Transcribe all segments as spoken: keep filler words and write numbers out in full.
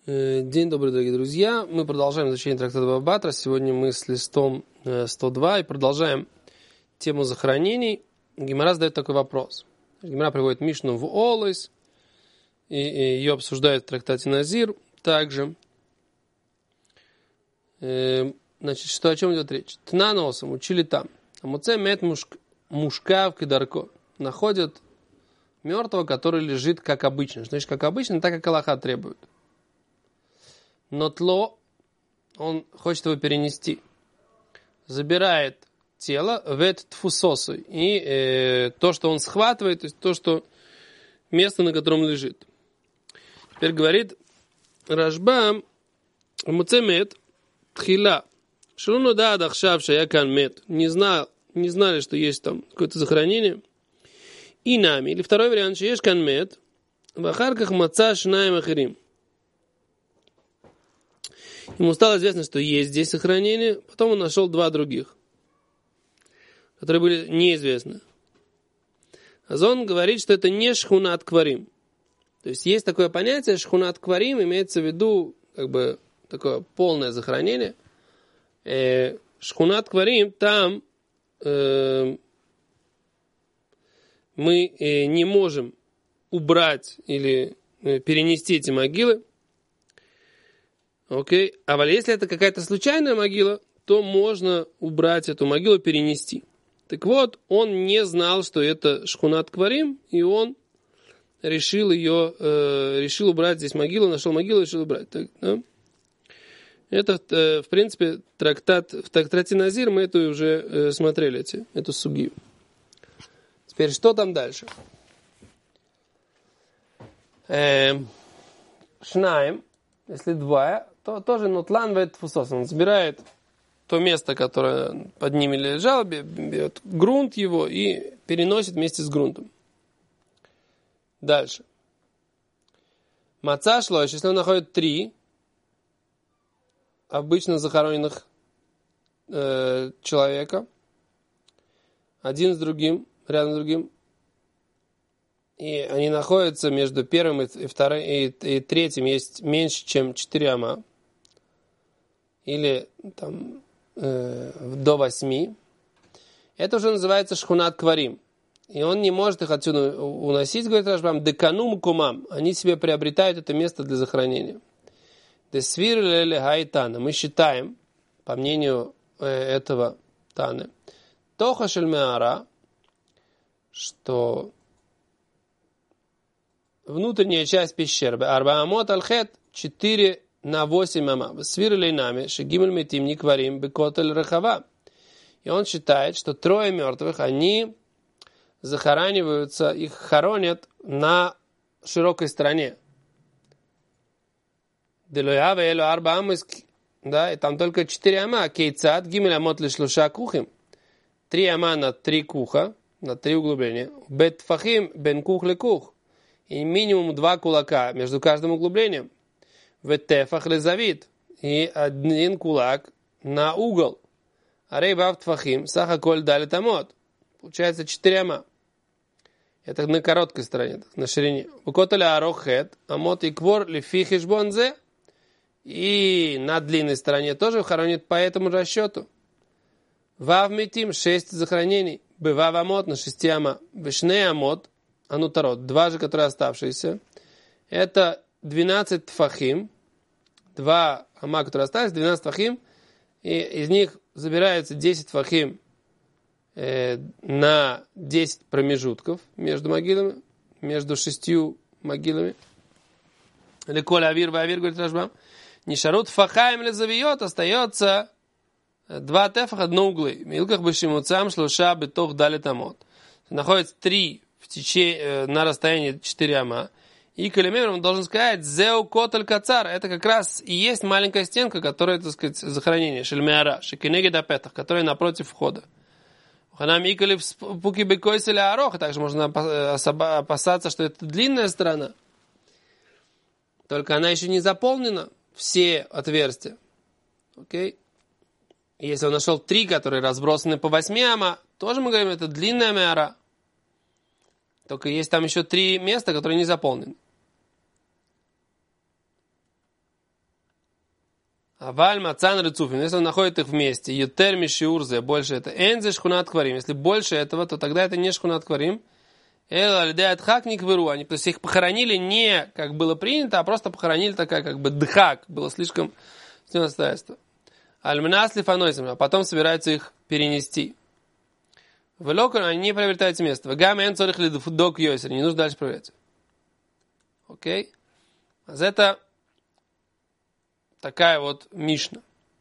День добрый, дорогие друзья. Мы продолжаем изучение трактата Бава Батра. Сегодня мы с листом сто два и продолжаем тему захоронений. Гемара задает такой вопрос. Гемара приводит Мишну в Олойс, и ее обсуждают в трактате Назир также. Значит, что, о чем идет речь? Тнаносом учили там. Амуце мет мушкав кедарко. Находят мертвого, который лежит как обычно. Значит, как обычно, так как Аллаха требует. Но тло, он хочет его перенести. Забирает тело вет тфусосу. И э, то, что он схватывает, то есть то, что место, на котором лежит. Теперь говорит Рашба муцемет тхила. Шелуну да дахшав шаякан мет. Не знал, не знали, что есть там какое-то захоронение. И нами. Или второй вариант, что есть канмет. В ахарках маца шнаем ахирим. Ему стало известно, что есть здесь сохранение, потом он нашел два других, которые были неизвестны. Азон говорит, что это не шхунат кварим. То есть есть такое понятие шхунат кварим, имеется в виду как бы такое полное захоронение. Э, шхунат кварим, там э, мы э, не можем убрать или э, перенести эти могилы. Окей, а если это какая-то случайная могила, то можно убрать эту могилу, перенести. Так вот, он не знал, что это шхунат кварим, и он решил ее, э, решил убрать здесь могилу, нашел могилу и решил убрать. Так, да? Это, э, в принципе, трактат, в трактате Назир мы эту уже э, смотрели, эти, эту сугию. Теперь, что там дальше? Э, шнаем, если двое, то тоже нутлан вет тфусос. Он собирает то место, которое под ними лежало, берет грунт его и переносит вместе с грунтом. Дальше. Маца шлош, если он находит три обычно захороненных э, человека, один с другим, рядом с другим, и они находятся между первым и, вторым, и, и третьим есть меньше, чем четыре ама, или там э, до восьми, это уже называется шхунат кварим. И он не может их отсюда уносить, говорит Рашбам, деканум кумам. Они себе приобретают это место для захоронения. Десвир леле хайтана. Мы считаем, по мнению э, этого Таны, тоха шельмеара, что внутренняя часть пещеры, арбаамот алхет, четыре на восемь ама. Свирли нами, шегимель метим не кварим, бекотель рахава. И он считает, что трое мертвых, они захораниваются, их хоронят на широкой стороне. Делоява элю арба амыск, да, и там только четыре ама. Кейцат, гимель амот лишь луша кухим. Три ама на три куха, на три углубления. Бет фахим бен кух ле кух. И минимум два кулака между каждым углублением. Ветефах лезавид. И один кулак на угол. Арейбав тфахим. Сахаколь дали тамот. Получается четыре ама. Это на короткой стороне, на ширине. Укоталя арохет. Амот и квор лифихиш бонзе. И на длинной стороне тоже хоронит по этому расчету. Вав метим шесть захоронений. Бывав амот на шести ама. Вишне амот. Анутарот, два же, которые оставшиеся, это двенадцать тфахим, два ама, которые остались, двенадцать тфахим, и из них забирается десять тфахим э, на десять промежутков между могилами, между шестью могилами. Леколя авир ва авир, говорит Рашбам, нишарут фахаем лезавиот, остается два тефаха, одно углы. Милках бешимуцам шлуша бетох далит амот. Находится три в течение, на расстоянии четыре ама. И калимер он должен сказать, зеу котель кацар, это как раз и есть маленькая стенка, которая, так сказать, захоронение, шельмеара, шекинеги дапетах, которая напротив входа. Ханам икали в пуки бекойселя арох, также можно опасаться, что это длинная сторона. Только она еще не заполнена, все отверстия. Окей? Если он нашел три, которые разбросаны по восьми ама, тоже мы говорим, это длинная меара. Только есть там еще три места, которые не заполнены. Аваль мацан рецуфин. Если он находит их вместе, ютер мишиурзе, больше это энзе шхунат кварим. Если больше этого, то тогда это не шхунат кварим. Эла лидеят хак не кверу. Они, то есть их похоронили не как было принято, а просто похоронили такая как бы дхак. Было слишком стеностайство. Альминас лифанойсим. А потом собираются их перенести. В локон они не приобретаются место. В гамме эн цорих лидок йойсер. Не нужно дальше проверять. Окей? А это такая вот Мишна.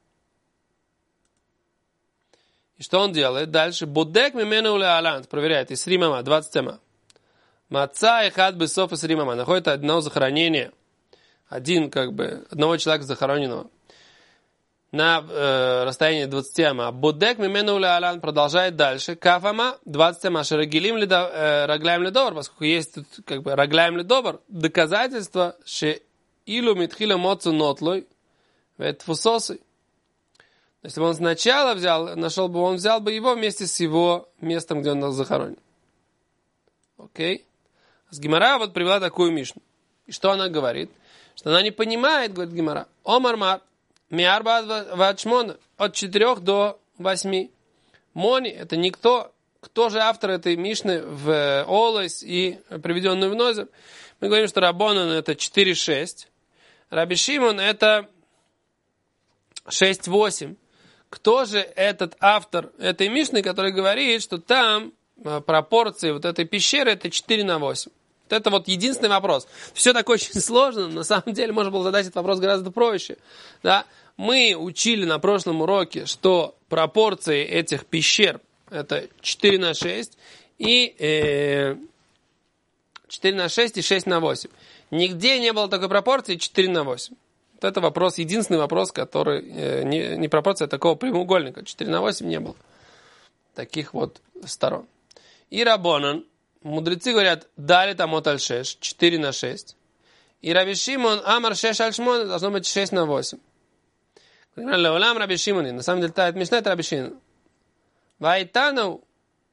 И что он делает дальше? Бодек мимену ле алант. Проверяет. Исри мама. двадцать сема. Маца и хад бесов исри мама. Находит одно захоронение. Один, как бы, одного человека захороненного. На э, расстоянии двадцать ама. Бодек мимену ле алант. Продолжает дальше. Кафама. двадцать ама. Шарагилим рагляем ледобр. Поскольку есть тут, как бы, рагляем ледобр. Доказательство, что илу митхила моцу нотлой. Это фусосы. Если бы он сначала взял, нашел бы, он взял бы его вместе с его местом, где он захоронен. Окей? С Гемара вот привела такую Мишну. И что она говорит? Что она не понимает, говорит Гемара. Омармар, миарба ватшмона, от четырех до восьми. Мони, это никто. Кто же автор этой Мишны в Олес и приведенную в Нозер? Мы говорим, что Рабонан это четыре шесть. Раби Шимон это шесть восемь. Кто же этот автор этой Мишны, который говорит, что там пропорции вот этой пещеры это четыре на восемь? Вот это вот единственный вопрос. Все так очень сложно. На самом деле можно было задать этот вопрос гораздо проще. Да? Мы учили на прошлом уроке, что пропорции этих пещер это четыре на шесть и э, четыре на шесть и шесть на восемь. Нигде не было такой пропорции четыре на восемь. Вот это вопрос, единственный вопрос, который э, не, не пропорция такого прямоугольника. четыре на восемь не было таких вот сторон. И Рабонан, мудрецы говорят, дали там от аль-шеш, четыре на шесть. И Раби Шимон, амар шеш аль-шмон, должно быть шесть на восемь. Леолам Раби Шимон, на самом деле, та Мишна это Раби Шимон. Вайтану,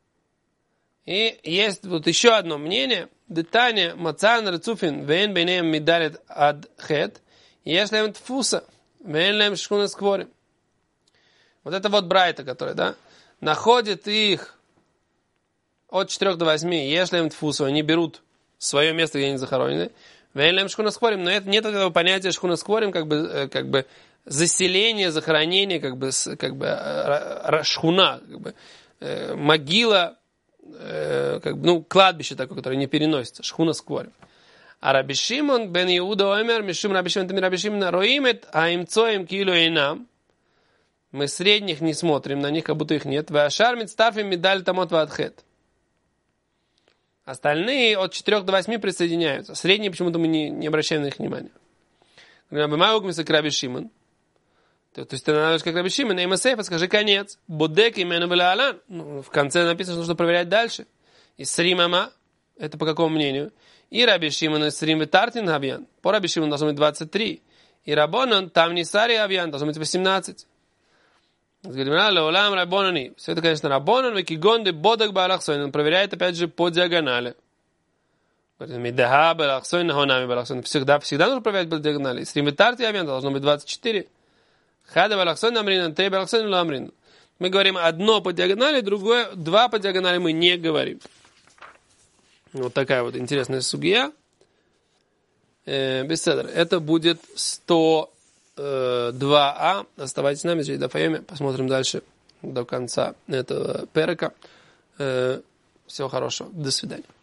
и есть вот еще одно мнение, детание, мацан рецуфин, вен бейнеем мидалит ад хет, если им тфуса, вен шхуна скворим. Вот это вот брайта, который, да, находит их от четырех до восьми, если им тфуса, они берут свое место, где они захоронены, вен шхуна скворим, но это, нет этого понятия шхуна скворим, как бы, как бы заселение, захоронение, как бы, как бы шхуна, как бы, э, могила, э, как бы, ну, кладбище такое, которое не переносится, шхуна скворим. А Раби Шимон бен Иуда омер, мишум Раби Шимон, тами Раби Шимон, роимет, а имцоим килу и нам. Мы средних не смотрим, на них как будто их нет. Вашар митстарфим медаль тамот ватхет. Остальные от четырех до восьми присоединяются. Средние почему-то мы не, не обращаем на их внимания. Бимаугмиса к Раби Шимон. То есть ты надо как Раби Шимон, и Масейфа, скажи конец. Будек имену вела алан. Ну, в конце написано, что нужно проверять дальше. И сримама, это по какому мнению? И Раби Шимон и Срим Витартин Авьян. По Раби Шимону должно быть двадцать три. И Рабонан, там не Сари Авьян, должно быть восемнадцать. Все это, конечно, Рабонан, Викигонды, Бодак Балахсойн. Он проверяет, опять же, по диагонали. Всегда, всегда нужно проверять по диагонали. Срим Витартин Авьян должно быть двадцать четыре. Хада Балахсойн Амрин, Три Балахсойн Ламрин. Мы говорим одно по диагонали, другое, два по диагонали мы не говорим. Вот такая вот интересная сугия. Э, беседер. Это будет сто два а. Оставайтесь с нами, здесь до Файоме. Посмотрим дальше до конца этого перека. Э, всего хорошего. До свидания.